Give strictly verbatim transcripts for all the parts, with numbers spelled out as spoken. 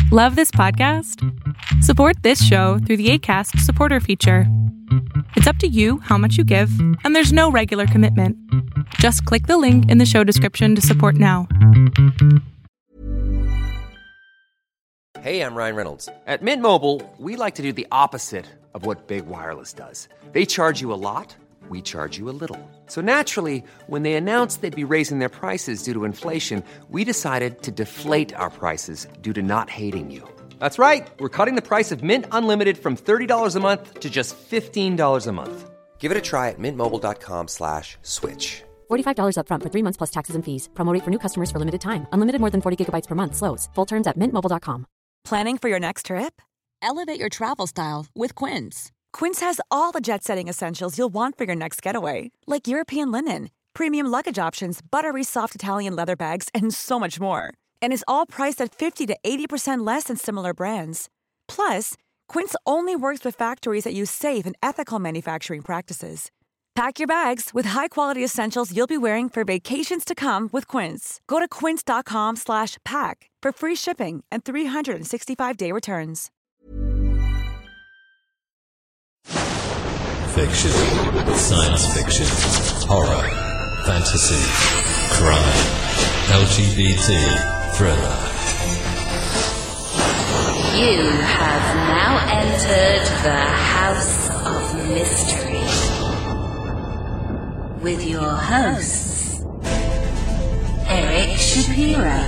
Love this podcast? Support this show through the Acast supporter feature. It's up to you how much you give, and there's no regular commitment. Just click the link in the show description to support now. Hey, I'm Ryan Reynolds. At Mint Mobile, we like to do the opposite of what Big Wireless does. They charge you a lot, we charge you a little. So naturally, when they announced they'd be raising their prices due to inflation, we decided to deflate our prices due to not hating you. That's right. We're cutting the price of Mint Unlimited from thirty dollars a month to just fifteen dollars a month. Give it a try at mintmobile.com slash switch. forty-five dollars up front for three months plus taxes and fees. Promo rate for new customers for limited time. Unlimited more than forty gigabytes per month. Slows full terms at mint mobile dot com. Planning for your next trip? Elevate your travel style with Quince. Quince has all the jet-setting essentials you'll want for your next getaway, like European linen, premium luggage options, buttery soft Italian leather bags, and so much more. And is all priced at fifty to eighty percent less than similar brands. Plus, Quince only works with factories that use safe and ethical manufacturing practices. Pack your bags with high-quality essentials you'll be wearing for vacations to come with Quince. Go to quince.com slash pack for free shipping and three sixty-five day returns. Fiction, science fiction, horror, fantasy, crime, L G B T, thriller. You have now entered the House of Mystery with your hosts, Eric Shapiro,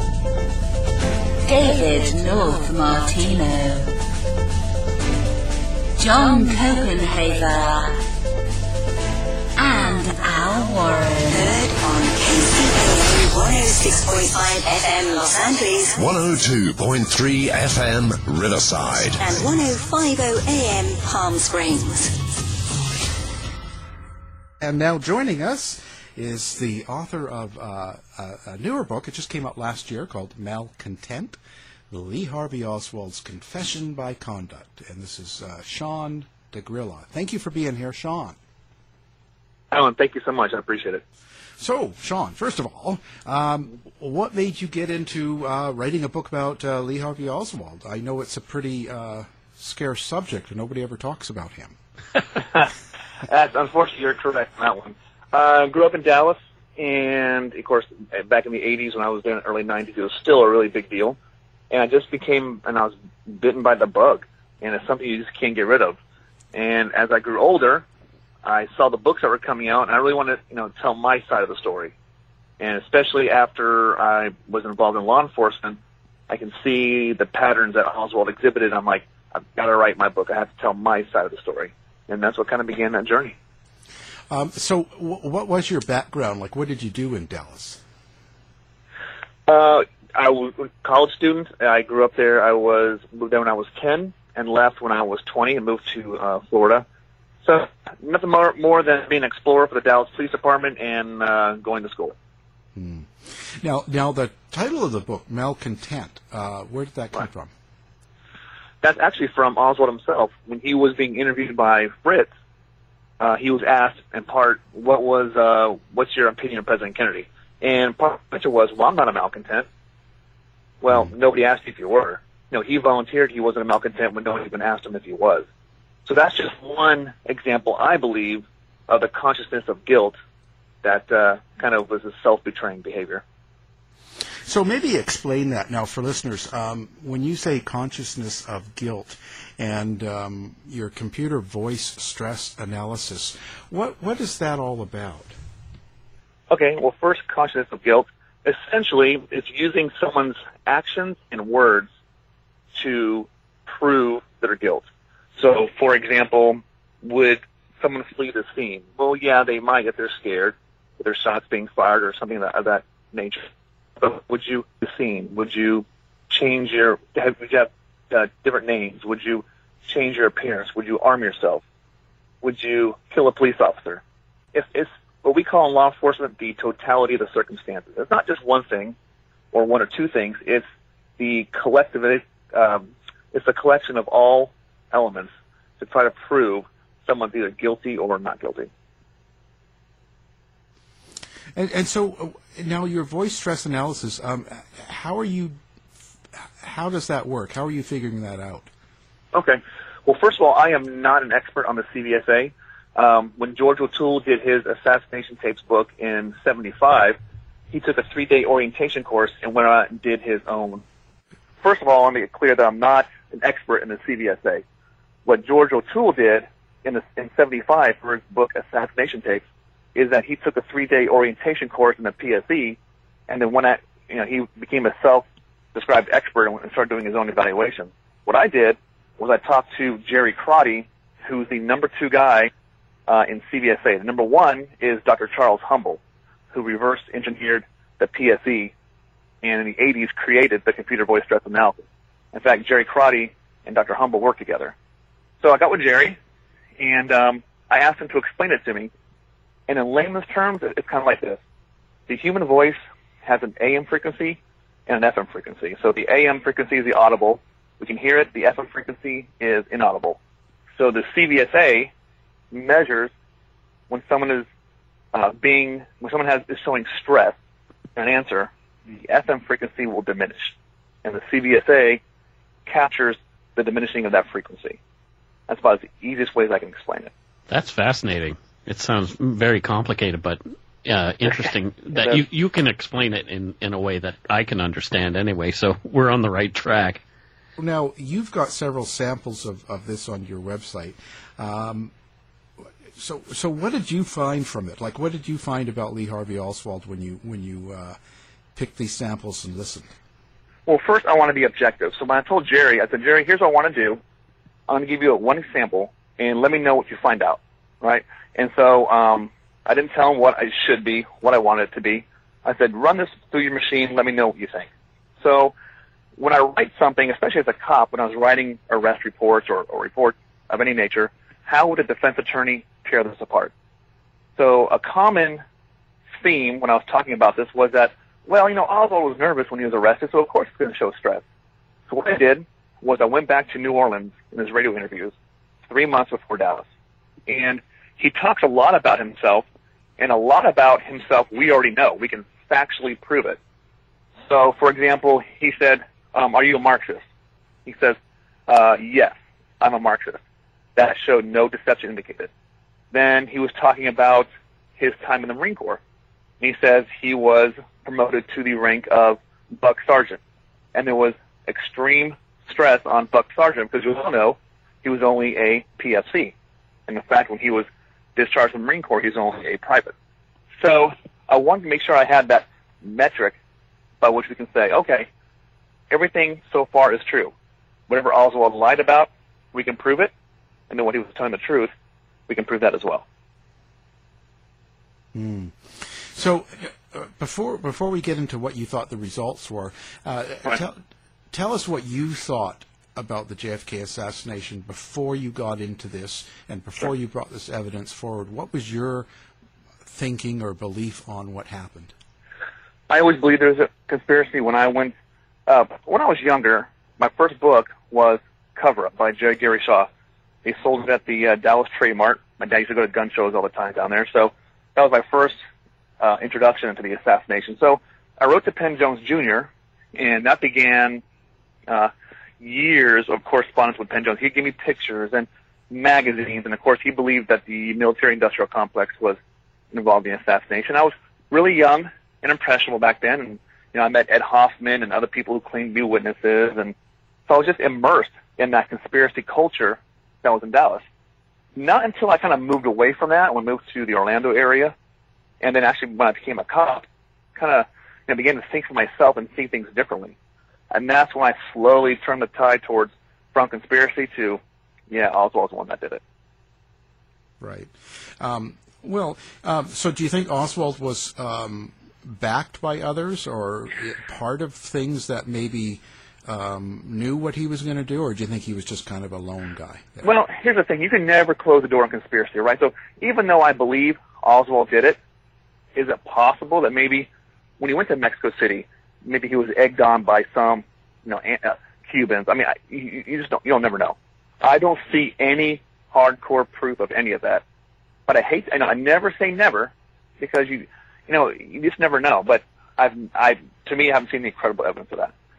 David North Martino, John Copenhaver, and Al Warren. Heard on K C A one oh six point five F M Los Angeles, one oh two point three F M Riverside, and ten fifty A M Palm Springs. And now joining us is the author of uh, a, a newer book. It just came out last year called Malcontent, Lee Harvey Oswald's Confession by Conduct. And this is uh, Sean DeGrilla. Thank you for being here, Sean. Alan, thank you so much. I appreciate it. So, Sean, first of all, um, what made you get into uh, writing a book about uh, Lee Harvey Oswald? I know it's a pretty uh, scarce subject, and nobody ever talks about him. That's, unfortunately, you're correct on that one. I uh, grew up in Dallas, and, of course, back in the eighties when I was there in the early nineties, it was still a really big deal. And I just became, and I was bitten by the bug, and it's something you just can't get rid of. And as I grew older, I saw the books that were coming out, and I really wanted to, you know, tell my side of the story. And especially after I was involved in law enforcement, I can see the patterns that Oswald exhibited. I'm like, I've got to write my book. I have to tell my side of the story. And that's what kind of began that journey. Um, so w- what was your background? Like, what did you do in Dallas? Uh, I was a college student. I grew up there. I was moved there when I was ten and left when I was twenty and moved to uh, Florida. So nothing more, more than being an explorer for the Dallas Police Department and uh, going to school. Hmm. Now, now the title of the book, Malcontent, uh, where did that come right. from? That's actually from Oswald himself. When he was being interviewed by Fritz, uh, he was asked, in part, what was, uh, what's your opinion of President Kennedy? And part of the answer was, well, I'm not a malcontent. Well, mm. nobody asked if you were. No, he volunteered he wasn't a malcontent when no one even asked him if he was. So that's just one example, I believe, of the consciousness of guilt that uh, kind of was a self-betraying behavior. So maybe explain that now for listeners. Um, when you say consciousness of guilt and um, your computer voice stress analysis, what what is that all about? Okay, well, first, consciousness of guilt. Essentially, it's using someone's actions and words to prove their guilt. So, for example, would someone flee the scene? Well, yeah, they might if they're scared, if there's shots being fired or something of that, of that nature. But would you the scene? Would you change your? Would you have uh, different names? Would you change your appearance? Would you arm yourself? Would you kill a police officer? If it's what we call in law enforcement the totality of the circumstances. It's not just one thing or one or two things. It's the collective. Um, it's a collection of all elements to try to prove someone's either guilty or not guilty. And, and so uh, now your voice stress analysis, um, how are you how does that work? How are you figuring that out? Okay. Well, first of all, I am not an expert on the C V S A. Um, when George O'Toole did his Assassination Tapes book in seventy-five, he took a three-day orientation course and went out and did his own. First of all, I want to make it clear that I'm not an expert in the C V S A. What George O'Toole did in, the, in seventy-five for his book Assassination Tapes is that he took a three-day orientation course in the P S E, and then went at, you know, he became a self-described expert and started doing his own evaluation. What I did was I talked to Jerry Crotty, who's the number two guy uh, in C V S A. The number one is Doctor Charles Humble, who reverse engineered the P S E and in the eighties created the computer voice stress analysis. In fact, Jerry Crotty and Doctor Humble worked together. So I got with Jerry, and um, I asked him to explain it to me. And in layman's terms, it's kind of like this. The human voice has an A M frequency and an F M frequency. So the A M frequency is the audible. We can hear it. The F M frequency is inaudible. So the C V S A measures when someone is uh, being, when someone has is showing stress in an answer, the F M frequency will diminish. And the C V S A captures the diminishing of that frequency. That's about the easiest ways I can explain it. That's fascinating. It sounds very complicated, but uh, interesting that you, you can explain it in, in a way that I can understand anyway, so we're on the right track. Now, you've got several samples of, of this on your website. Um, so so what did you find from it? Like, what did you find about Lee Harvey Oswald when you, when you uh, picked these samples and listened? Well, first, I want to be objective. So when I told Jerry, I said, Jerry, here's what I want to do. I'm going to give you a one example, and let me know what you find out, right? And so um, I didn't tell him what I should be, what I wanted it to be. I said, run this through your machine. Let me know what you think. So when I write something, especially as a cop, when I was writing arrest reports or, or reports of any nature, how would a defense attorney tear this apart? So a common theme when I was talking about this was that, well, you know, Oswald was nervous when he was arrested, so of course it's going to show stress. So what I did was I went back to New Orleans in his radio interviews three months before Dallas. And he talks a lot about himself, and a lot about himself we already know. We can factually prove it. So, for example, he said, um, are you a Marxist? He says, uh, yes, I'm a Marxist. That showed no deception indicated. Then he was talking about his time in the Marine Corps. He says he was promoted to the rank of Buck Sergeant. And there was extreme stress on Buck Sergeant because you all know he was only a P F C. And in fact, when he was discharged from the Marine Corps, he was only a private. So I wanted to make sure I had that metric by which we can say, okay, everything so far is true. Whatever Oswald lied about, we can prove it. And then when he was telling the truth, we can prove that as well. Mm. So uh, before before we get into what you thought the results were, uh, right. tell, tell us what you thought about the J F K assassination before you got into this and before sure. you brought this evidence forward. What was your thinking or belief on what happened? I always believed there was a conspiracy. When I went, uh, when I was younger, my first book was Cover Up by J. Gary Shaw. They sold it at the uh, Dallas Trade Mart. My dad used to go to gun shows all the time down there. So that was my first uh, introduction into the assassination. So I wrote to Penn Jones Junior, and that began uh, years of correspondence with Penn Jones. He'd give me pictures and magazines, and of course he believed that the military-industrial complex was involved in the assassination. I was really young and impressionable back then, and you know I met Ed Hoffman and other people who claimed to be witnesses, and so I was just immersed in that conspiracy culture that was in Dallas. Not until I kind of moved away from that, when I moved to the Orlando area, and then actually when I became a cop, kind of you know, began to think for myself and see things differently. And that's when I slowly turned the tide towards from conspiracy to, yeah, Oswald's the one that did it. Right. Um, well, um, so do you think Oswald was um, backed by others or part of things that maybe um, knew what he was going to do, or do you think he was just kind of a lone guy? There? Well, here's the thing. You can never close the door on conspiracy, right? So even though I believe Oswald did it, is it possible that maybe when he went to Mexico City, maybe he was egged on by some, you know, uh, Cubans? I mean, I, you, you just don't, you'll never know. I don't see any hardcore proof of any of that. But I hate, I know, I never say never, because you, you know, you just never know. But I've, I, to me, I haven't seen any credible evidence of that.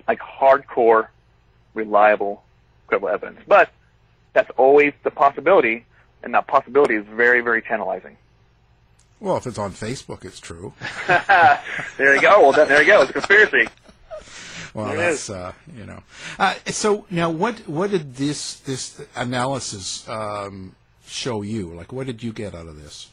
like hardcore, reliable, credible evidence. But that's always the possibility, and that possibility is very, very tantalizing. Well, if it's on Facebook, it's true. There you go. Well, then, there you go. It's a conspiracy. Well, there that's uh, you know. Uh, so now, what what did this this analysis um, show you? Like, what did you get out of this?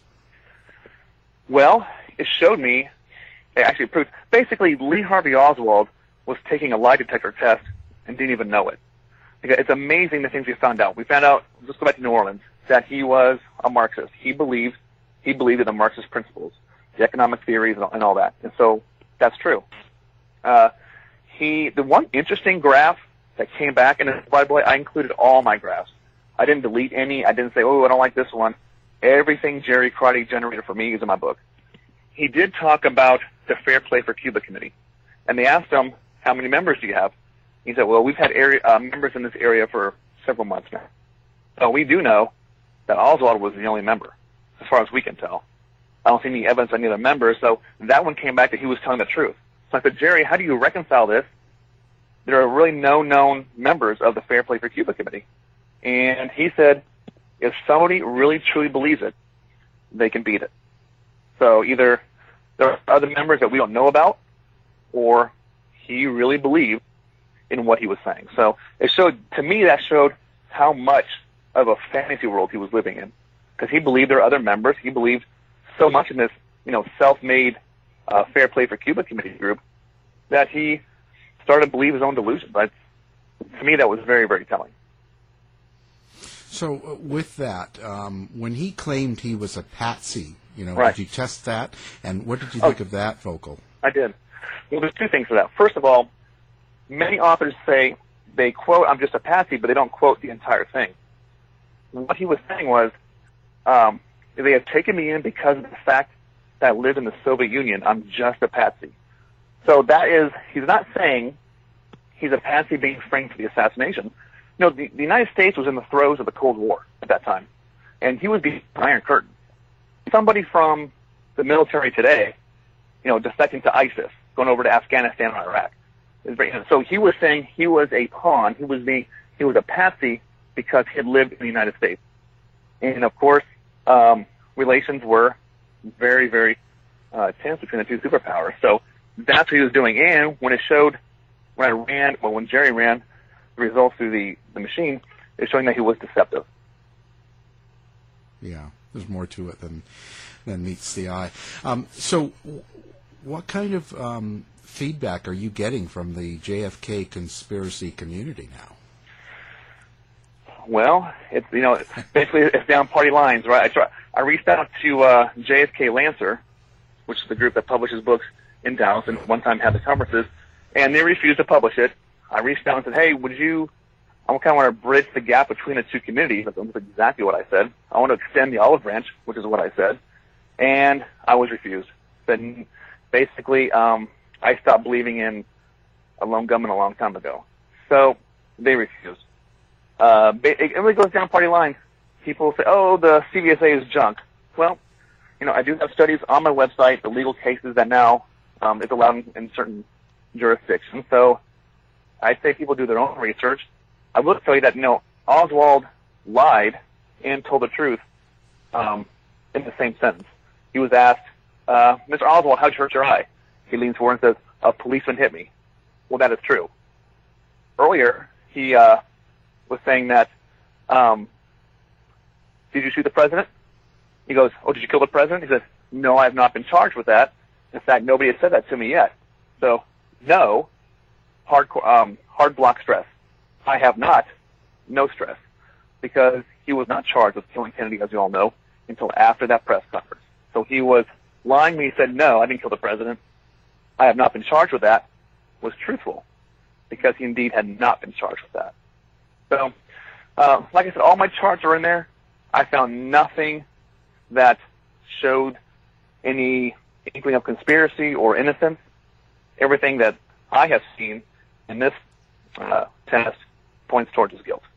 Well, it showed me. It actually proved. Basically, Lee Harvey Oswald was taking a lie detector test and didn't even know it. Because it's amazing the things we found out. We found out. Let's go back to New Orleans. That he was a Marxist. He believed he believed in the Marxist principles, the economic theories, and all, and all that. And so that's true. Uh, He, the one interesting graph that came back, and by the way, I included all my graphs. I didn't delete any. I didn't say, oh, I don't like this one. Everything Jerry Crotty generated for me is in my book. He did talk about the Fair Play for Cuba Committee, and they asked him, how many members do you have? He said, well, we've had area, uh, members in this area for several months now. So we do know that Oswald was the only member, as far as we can tell. I don't see any evidence of any other members, so that one came back that he was telling the truth. So I said, Jerry, how do you reconcile this? There are really no known members of the Fair Play for Cuba Committee. And he said, if somebody really truly believes it, they can beat it. So either there are other members that we don't know about, or he really believed in what he was saying. So it showed, to me, that showed how much of a fantasy world he was living in. Because he believed there are other members. He believed so much in this, you know, self-made Uh, Fair Play for Cuba Committee group, that he started to believe his own delusions. But to me, that was very, very telling. So uh, with that, um, when he claimed he was a patsy, you know, right. did you test that? And what did you oh, think of that vocal? I did. Well, there's two things to that. First of all, many authors say they quote, I'm just a patsy, but they don't quote the entire thing. What he was saying was, um, they have taken me in because of the fact that I lived in the Soviet Union. I'm just a patsy. So that is, he's not saying he's a patsy being framed for the assassination. No, the, the United States was in the throes of the Cold War at that time, and he was behind the Iron Curtain. Somebody from the military today, you know, defecting to ISIS, going over to Afghanistan or Iraq. So he was saying he was a pawn. He was the he was a patsy because he had lived in the United States, and of course, um, relations were very, very uh, tense between the two superpowers. So that's what he was doing. And when it showed, when I ran, well, when Jerry ran the results through the, the machine, it's showing that he was deceptive. Yeah, there's more to it than than meets the eye. Um, so what kind of um, feedback are you getting from the J F K conspiracy community now? Well, it's, you know, basically it's down party lines, right? I try, I reached out to uh, J F K Lancer, which is the group that publishes books in Dallas, and one time had the conferences, and they refused to publish it. I reached out and said, hey, would you, I kind of want to bridge the gap between the two communities. That's exactly what I said. I want to extend the olive branch, which is what I said, and I was refused. Then basically, um, I stopped believing in a lone gunman a long time ago. So they refused. Uh, it really goes down party lines. People say, oh, the C V S A is junk. Well, you know, I do have studies on my website, the legal cases that now um, is allowed in, in certain jurisdictions. So I say people do their own research. I will tell you that, you know, Oswald lied and told the truth um, in the same sentence. He was asked, uh, Mister Oswald, how'd you hurt your eye? He leans forward and says, a policeman hit me. Well, that is true. Earlier, he uh, was saying that, um, did you shoot the president? He goes, oh, did you kill the president? He says, no, I have not been charged with that. In fact, nobody has said that to me yet. So, no, hard, um, hard block stress. I have not, no stress, because he was not charged with killing Kennedy, as you all know, until after that press conference. So he was lying when he said, no, I didn't kill the president. I have not been charged with that, was truthful, because he indeed had not been charged with that. So, uh, like I said, all my charts are in there. I found nothing that showed any inkling of conspiracy or innocence. Everything that I have seen in this uh, test points towards his guilt.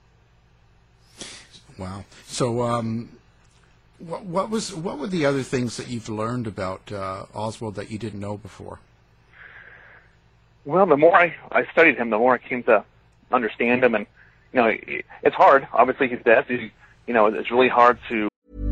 Wow. So, um, what, what was what were the other things that you've learned about uh, Oswald that you didn't know before? Well, the more I, I studied him, the more I came to understand him. And, you know, it, it's hard. Obviously, he's dead. You, you know, it's really hard to...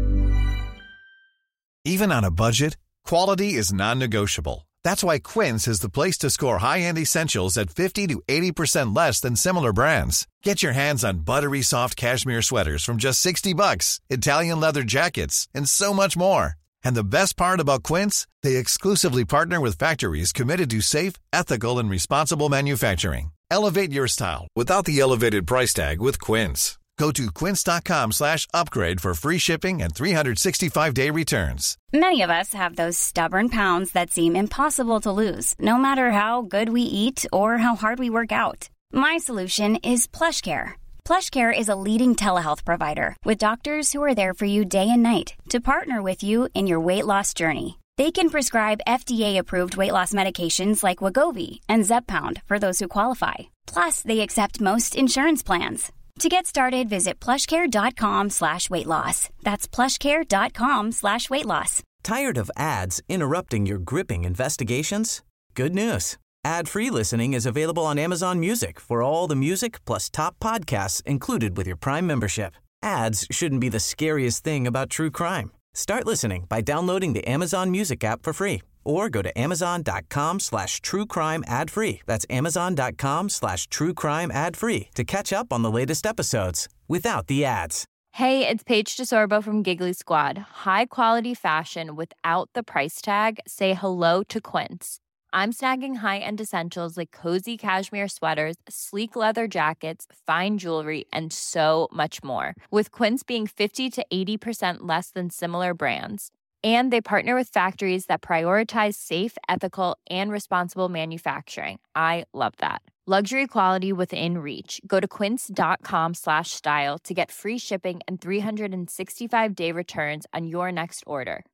Even on a budget, quality is non-negotiable. That's why Quince is the place to score high-end essentials at fifty to eighty percent less than similar brands. Get your hands on buttery soft cashmere sweaters from just sixty bucks, Italian leather jackets, and so much more. And the best part about Quince, they exclusively partner with factories committed to safe, ethical, and responsible manufacturing. Elevate your style without the elevated price tag with Quince. Go to quince.com slash upgrade for free shipping and three sixty-five day returns. Many of us have those stubborn pounds that seem impossible to lose, no matter how good we eat or how hard we work out. My solution is PlushCare. PlushCare is a leading telehealth provider with doctors who are there for you day and night to partner with you in your weight loss journey. They can prescribe F D A-approved weight loss medications like Wegovy and Zepbound for those who qualify. Plus, they accept most insurance plans. To get started, visit plushcare.com slash weight loss. That's plushcare.com slash weight loss. Tired of ads interrupting your gripping investigations? Good news. Ad-free listening is available on Amazon Music for all the music plus top podcasts included with your Prime membership. Ads shouldn't be the scariest thing about true crime. Start listening by downloading the Amazon Music app for free or go to amazon.com slash true crime ad free. That's amazon.com slash true crime ad free to catch up on the latest episodes without the ads. Hey, it's Paige DeSorbo from Giggly Squad. High quality fashion without the price tag. Say hello to Quince. I'm snagging high-end essentials like cozy cashmere sweaters, sleek leather jackets, fine jewelry, and so much more. With Quince being fifty to eighty percent less than similar brands. And they partner with factories that prioritize safe, ethical, and responsible manufacturing. I love that. Luxury quality within reach. Go to quince.com slash style to get free shipping and three sixty-five day returns on your next order.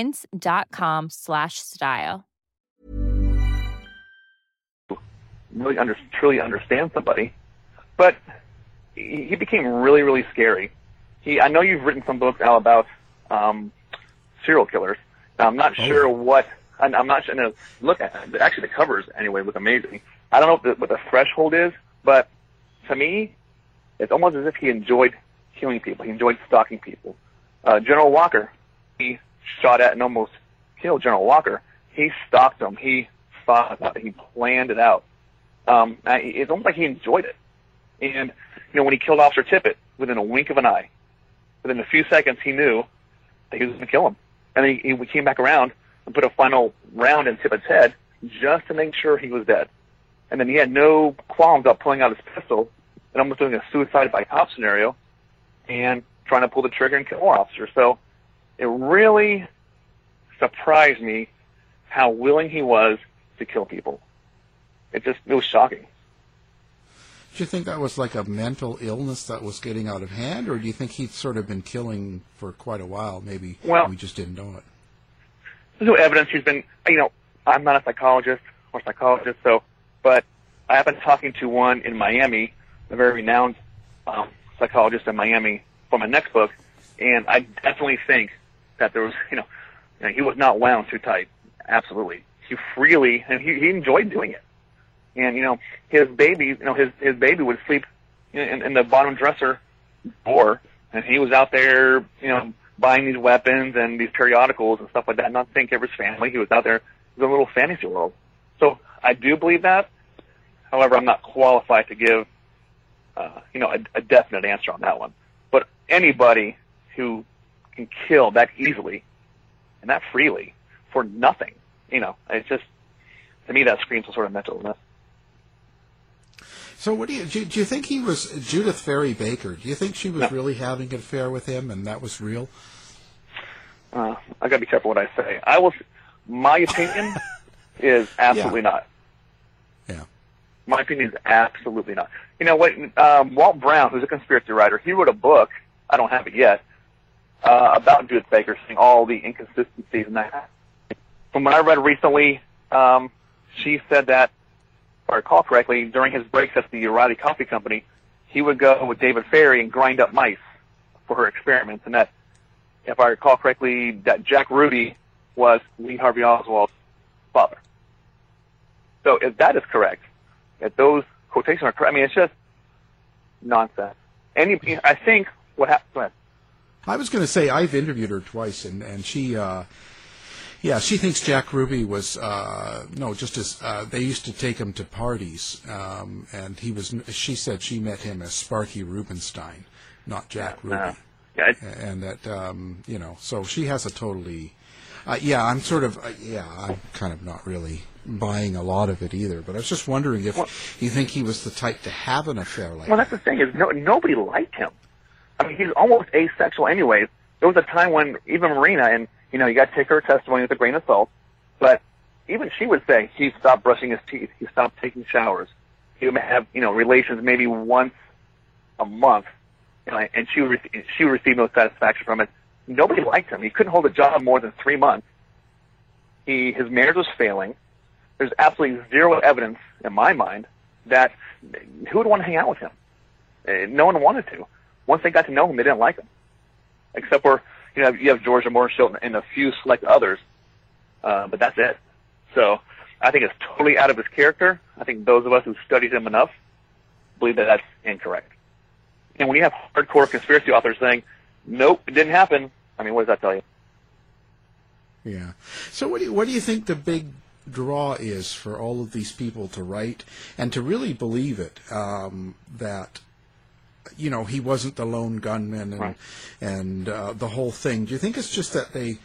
Quince.com slash style. Really under, truly understand somebody, but he, he became really, really scary. He, I know you've written some books, Al, about um, serial killers. Now, I'm not oh. sure what. I'm, I'm not sure. No, look at actually the covers anyway look amazing. I don't know what the, what the threshold is, but to me, it's almost as if he enjoyed killing people. He enjoyed stalking people. Uh, General Walker, he shot at and almost killed General Walker. He stalked him. He thought about it. He planned it out. Um, it's almost like he enjoyed it. And, you know, when he killed Officer Tippit, within a wink of an eye, within a few seconds, he knew that he was going to kill him. And then he, he came back around and put a final round in Tippit's head just to make sure he was dead. And then he had no qualms about pulling out his pistol and almost doing a suicide by cop scenario and trying to pull the trigger and kill more officers. So it really surprised me how willing he was to kill people. It just, it was shocking. Do you think that was like a mental illness that was getting out of hand, or do you think he'd sort of been killing for quite a while? Maybe well, we just didn't know it. There's no evidence he's been, you know, I'm not a psychologist or psychologist, so, but I have been talking to one in Miami, a very renowned um, psychologist in Miami for my next book, and I definitely think that there was, you know, you know he was not wound too tight. Absolutely. He freely, and he, he enjoyed doing it. And, you know, his baby, you know, his, his baby would sleep in, in the bottom dresser drawer, and he was out there, you know, buying these weapons and these periodicals and stuff like that, not think of his family. He was out there. It was a little fantasy world. So I do believe that. However, I'm not qualified to give, uh, you know, a, a definite answer on that one. But anybody who can kill that easily and that freely for nothing, you know, it's just, to me, that screams some sort of mental illness. So what do you, do you do you think he was Judith Ferry Baker? Do you think she was no. really having an affair with him and that was real? Uh, I got to be careful what I say. I will. My opinion is absolutely yeah. not. Yeah. My opinion is absolutely not. You know what? Um, Walt Brown, who's a conspiracy writer, he wrote a book. I don't have it yet uh, about Judith Baker, seeing all the inconsistencies in that. From what I read recently, um, she said that, if I recall correctly, during his breaks at the O'Reilly Coffee Company, he would go with David Ferry and grind up mice for her experiments. And that, if I recall correctly, that Jack Ruby was Lee Harvey Oswald's father. So if that is correct, if those quotations are correct, I mean, it's just nonsense. Any, I think what happened. Go ahead. I was going to say I've interviewed her twice, and and she, uh, yeah, she thinks Jack Ruby was uh, no, just as uh, they used to take him to parties, um, and he was. She said she met him as Sparky Rubenstein, not Jack Yeah, Ruby, no. Yeah, and that um, you know, so she has a totally. Uh, yeah, I'm sort of, uh, yeah, I'm kind of not really buying a lot of it either, but I was just wondering if well, you think he was the type to have an affair like well, that. that's the thing is, no, nobody liked him. I mean, he's almost asexual anyways. There was a time when even Marina, and, you know, you got to take her testimony with a grain of salt, but even she would say he stopped brushing his teeth, he stopped taking showers, he would have, you know, relations maybe once a month, you know, and she would, she would receive no satisfaction from it. Nobody liked him. He couldn't hold a job more than three months. He, his marriage was failing. There's absolutely zero evidence, in my mind, that who would want to hang out with him? Uh, no one wanted to. Once they got to know him, they didn't like him. Except for, you know, you have Georgia Morshill and a few select others, uh, but that's it. So I think it's totally out of his character. I think those of us who studied him enough believe that that's incorrect. And when you have hardcore conspiracy authors saying, nope, it didn't happen, I mean, what does that tell you? Yeah. So what do you, what do you think the big draw is for all of these people to write and to really believe it, um, that, you know, he wasn't the lone gunman and, right. and uh, the whole thing? Do you think it's just that they,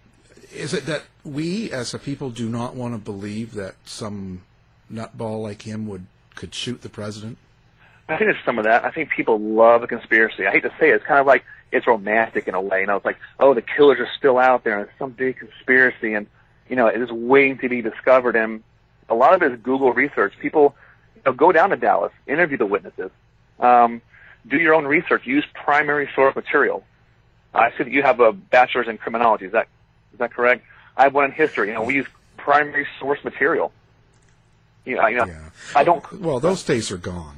is it that we as a people do not want to believe that some nutball like him would could shoot the president? I think there's some of that. I think people love a conspiracy. I hate to say it. It's kind of like it's romantic in a way. You know, it's like, oh, the killers are still out there, and it's some big conspiracy, and, you know, it is waiting to be discovered. And a lot of it is Google research. People, you know, go down to Dallas, interview the witnesses, um, do your own research, use primary source material. I see that you have a bachelor's in criminology. Is that is that correct? I have one in history. You know, we use primary source material. You know, you know yeah. I don't. Well, those days are gone.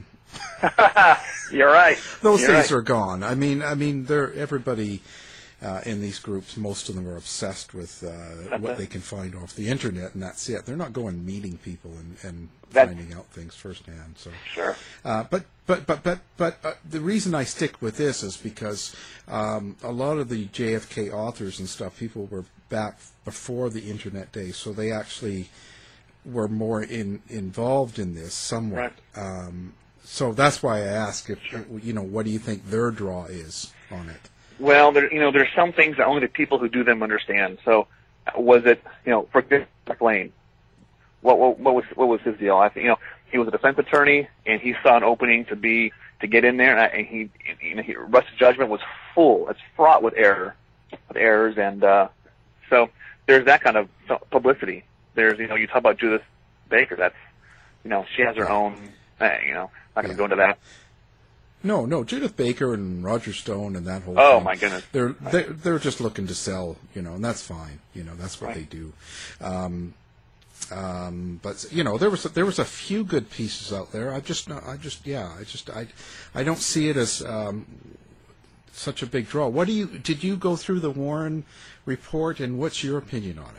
You're right. Those You're days right. are gone. I mean, I mean, they're everybody uh, in these groups. Most of them are obsessed with uh, what they can find off the internet, and that's it. They're not going meeting people and, and finding out things firsthand. So sure. Uh, but but but but but uh, the reason I stick with this is because um, a lot of the J F K authors and stuff, people were back before the internet days, so they actually were more in involved in this somewhat. Right. Um, So that's why I ask if, you know, what do you think their draw is on it? Well, there, you know, there's some things that only the people who do them understand. So, was it, you know, for Jack Lane? What, what, what was what was his deal? I think, you know, he was a defense attorney, and he saw an opening to be to get in there, and he, you know, he, Rush's judgment was full. It's fraught with error, with errors, and uh, so there's that kind of publicity. There's, you know, you talk about Judith Baker. That's, you know, she has her own, uh, you know. Not going to yeah. go into that. No, no, Judith Baker and Roger Stone and that whole oh, thing. my goodness. They're, they're, they're just looking to sell, you know, and that's fine. You know, that's what right. they do. Um, um, but, you know, there was, a, there was a few good pieces out there. I just, I just, yeah, I just, I, I don't see it as um, such a big draw. What do you, did you go through the Warren report, and what's your opinion on it?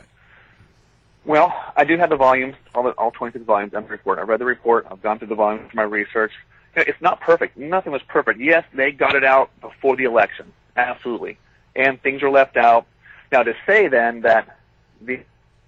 Well, I do have the volumes, all, the, all twenty-six volumes on the report. I read the report. I've gone through the volumes for my research. You know, it's not perfect. Nothing was perfect. Yes, they got it out before the election. Absolutely. And things were left out. Now, to say then that the,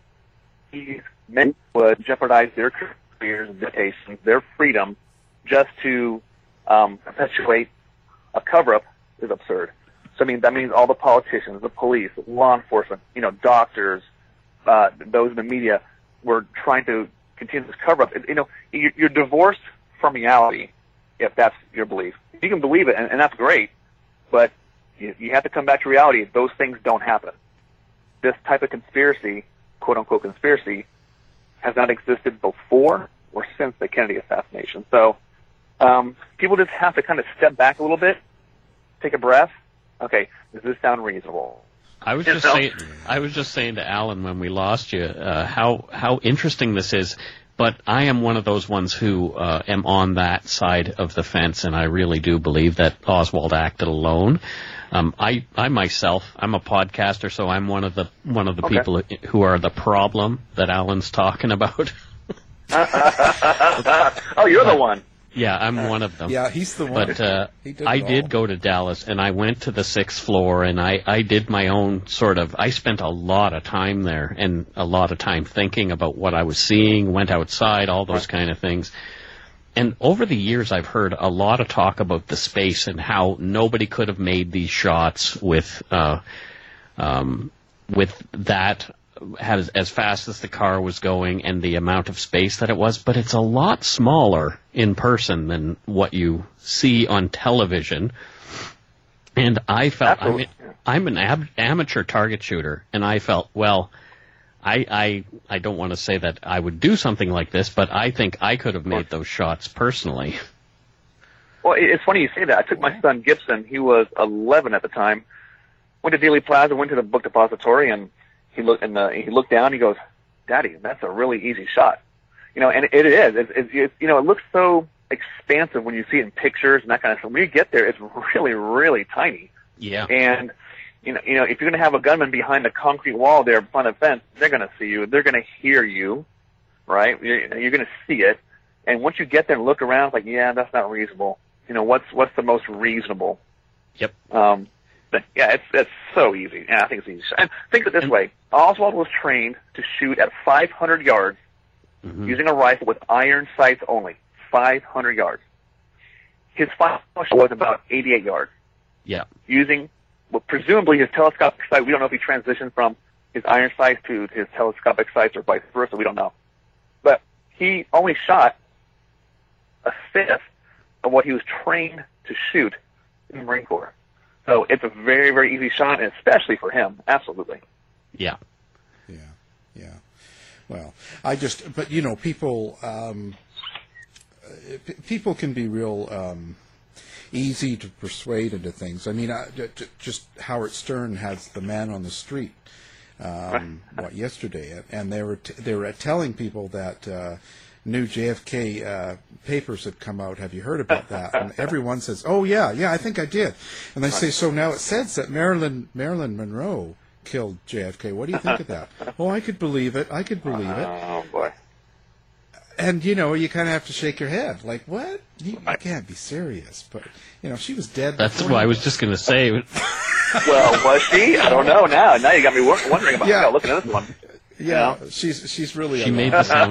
these men would jeopardize their careers, their reputations, their freedom just to um, perpetuate a cover-up is absurd. So, I mean, that means all the politicians, the police, law enforcement, you know, doctors, Uh, those in the media were trying to continue this cover-up. You know, you're divorced from reality if that's your belief. You can believe it, and, and that's great, but you, you have to come back to reality. Those things don't happen. This type of conspiracy, quote-unquote conspiracy, has not existed before or since the Kennedy assassination. So um, people just have to kind of step back a little bit, take a breath. Okay, does this sound reasonable? I was just saying. I was just saying to Alan when we lost you uh, how how interesting this is. But I am one of those ones who uh, am on that side of the fence, and I really do believe that Oswald acted alone. Um, I I myself, I'm a podcaster, so I'm one of the one of the okay. people who are the problem that Alan's talking about. Oh, you're the one. Yeah, I'm one of them. Yeah, he's the one. But uh, did I it all. did go to Dallas, and I went to the sixth floor, and I, I did my own sort of, I spent a lot of time there, and a lot of time thinking about what I was seeing, went outside, all those kind of things. And over the years, I've heard a lot of talk about the space and how nobody could have made these shots with uh, um, with that as, as fast as the car was going and the amount of space that it was. But it's a lot smaller in person than what you see on television. And I felt, I mean, I'm an ab- amateur target shooter, and I felt, well, I, I I don't want to say that I would do something like this, but I think I could have made those shots personally. Well, it's funny you say that. I took my son Gibson. He was eleven at the time. Went to Dealey Plaza, went to the book depository, and he looked and the, he looked down. He goes, "Daddy, that's a really easy shot." You know, and it, it is. It's, it's, it's you know, it looks so expansive when you see it in pictures and that kind of stuff. When you get there, it's really, really tiny. Yeah. And You know, you know, if you're going to have a gunman behind a concrete wall there in front of the fence, they're going to see you. They're going to hear you, right? You're, you're going to see it. And once you get there and look around, it's like, yeah, that's not reasonable. You know, what's what's the most reasonable? Yep. Um, but yeah, it's it's so easy. Yeah, I think it's easy. And think of it this way: Oswald was trained to shoot at five hundred yards mm-hmm. using a rifle with iron sights only. five hundred yards. His final shot was about eighty-eight yards. Yeah. Using well, presumably his telescopic sight. We don't know if he transitioned from his iron sights to his telescopic sights or vice versa. We don't know. But he only shot a fifth of what he was trained to shoot in the Marine Corps. So it's a very, very easy shot, and especially for him. Absolutely. Yeah. Yeah. Yeah. Well, I just, but you know, people, um, p- people can be real, um, easy to persuade into things. I mean, I, j- just Howard Stern has The Man on the Street, um, what yesterday, and they were t- they were telling people that uh, new J F K uh, papers had come out. Have you heard about that? And everyone says, "Oh yeah, yeah, I think I did." And they say, "So now it says that Marilyn Marilyn Monroe killed J F K. What do you think of that?" "Oh, I could believe it. I could believe it." Oh boy. And, you know, you kind of have to shake your head. Like, what? You, you can't be serious. But, you know, she was dead. That's what I was just going to say. Well, was she? I don't know now. Now you got me wondering about yeah. how looking at this one. Yeah, you know? she's she's really She made the sound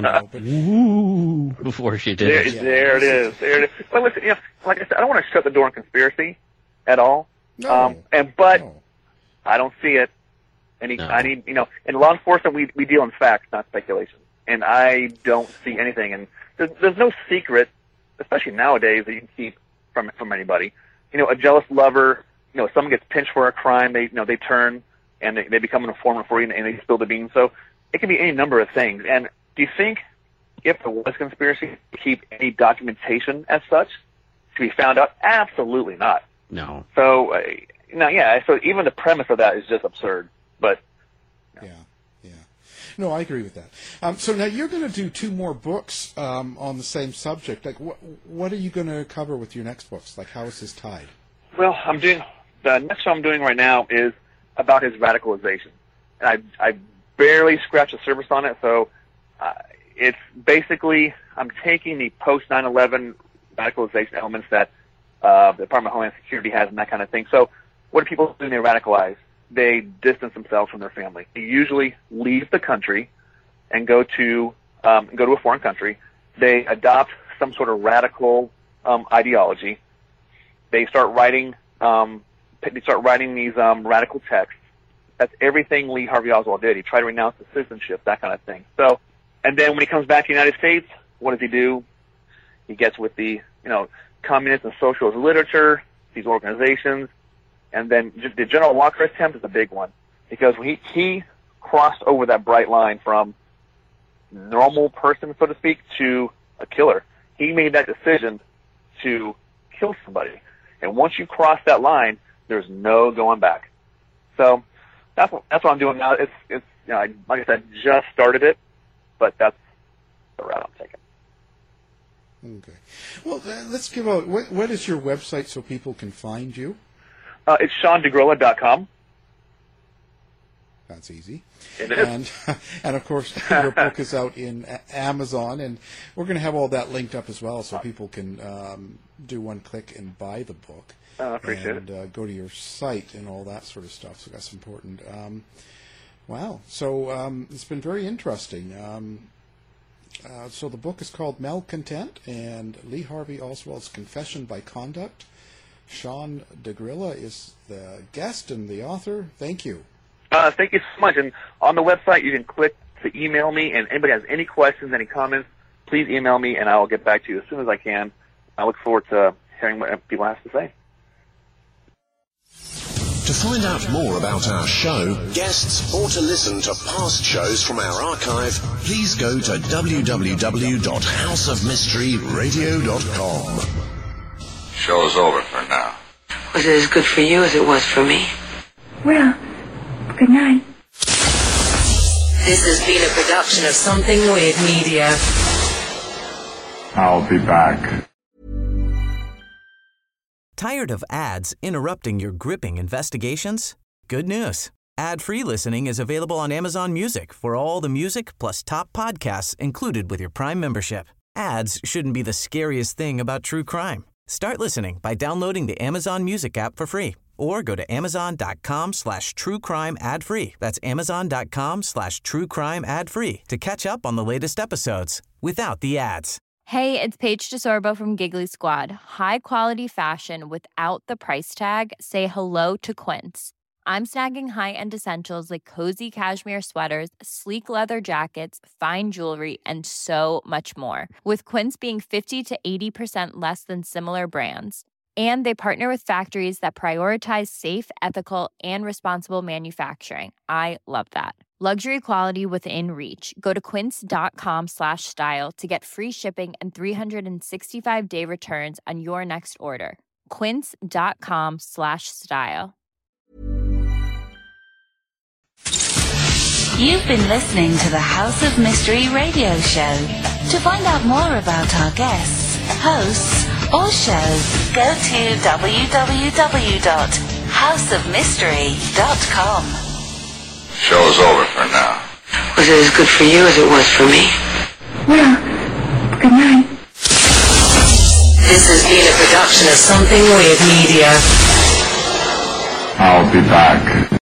woo before she did there, it. Yeah. There it is. There it is. But listen, you know, like I said, I don't want to shut the door on conspiracy at all. No. Um, and but no. I don't see it. And No. I need, you know, in law enforcement, we we deal in facts, not speculation. And I don't see anything. And there's, there's no secret, especially nowadays, that you can keep from from anybody. You know, a jealous lover. You know, someone gets pinched for a crime. They, you know, they turn and they, they become an informant for you, and, and they spill the beans. So it can be any number of things. And do you think if there was conspiracy to keep any documentation as such to be found out? Absolutely not. No. So, uh, no, yeah. So even the premise of that is just absurd. But yeah, yeah. No, I agree with that. Um, so now you're going to do two more books um, on the same subject. Like, what what are you going to cover with your next books? Like, how is this tied? Well, I'm doing the next one I'm doing right now is about his radicalization, and I I barely scratched the surface on it. So uh, it's basically I'm taking the post nine eleven radicalization elements that uh, the Department of Homeland Security has and that kind of thing. So what do people do when they radicalize? They distance themselves from their family. They usually leave the country and go to um, go to a foreign country. They adopt some sort of radical um, ideology. They start writing. Um, they start writing these um, radical texts. That's everything Lee Harvey Oswald did. He tried to renounce his citizenship, that kind of thing. So, and then when he comes back to the United States, what does he do? He gets with the you know communist and socialist literature, these organizations. And then the General Walker attempt is a big one because he he crossed over that bright line from normal person, so to speak, to a killer. He made that decision to kill somebody, and once you cross that line, there's no going back. So that's what, that's what I'm doing now. It's it's you know, I, like I said, just started it, but that's the route I'm taking. Okay. Well, uh, let's give out. What, what is your website so people can find you? Uh, it's Sean DeGrola dot com. That's easy. It is. And, and of course, your book is out in a- Amazon, and we're going to have all that linked up as well, so people can um, do one click and buy the book. Oh, I appreciate and, it. And uh, go to your site and all that sort of stuff, so that's important. Um, wow. So um, it's been very interesting. Um, uh, so the book is called Malcontent, and Lee Harvey Oswald's Confession by Conduct. Sean DeGrilla is the guest and the author. Thank you. Uh, thank you so much. And on the website, you can click to email me, and anybody has any questions, any comments, please email me, and I will get back to you as soon as I can. I look forward to hearing what people have to say. To find out more about our show, guests, or to listen to past shows from our archive, please go to w w w dot house of mystery radio dot com. Show's over for now. Was it as good for you as it was for me? Well, good night. This has been a production of Something Weird Media. I'll be back. Tired of ads interrupting your gripping investigations? Good news. Ad-free listening is available on Amazon Music for all the music plus top podcasts included with your Prime membership. Ads shouldn't be the scariest thing about true crime. Start listening by downloading the Amazon Music app for free or go to amazon.com slash true crime ad free. That's amazon.com slash true crime ad free to catch up on the latest episodes without the ads. Hey, it's Paige DeSorbo from Giggly Squad. High quality fashion without the price tag. Say hello to Quince. I'm snagging high-end essentials like cozy cashmere sweaters, sleek leather jackets, fine jewelry, and so much more. With Quince being fifty to eighty percent less than similar brands. And they partner with factories that prioritize safe, ethical, and responsible manufacturing. I love that. Luxury quality within reach. Go to quince.com slash style to get free shipping and three sixty-five day returns on your next order. Quince.com slash style. You've been listening to the House of Mystery radio show. To find out more about our guests, hosts, or shows, go to w w w dot house of mystery dot com. Show's over for now. Was it as good for you as it was for me? Well, good night. This has been a production of Something Weird Media. I'll be back.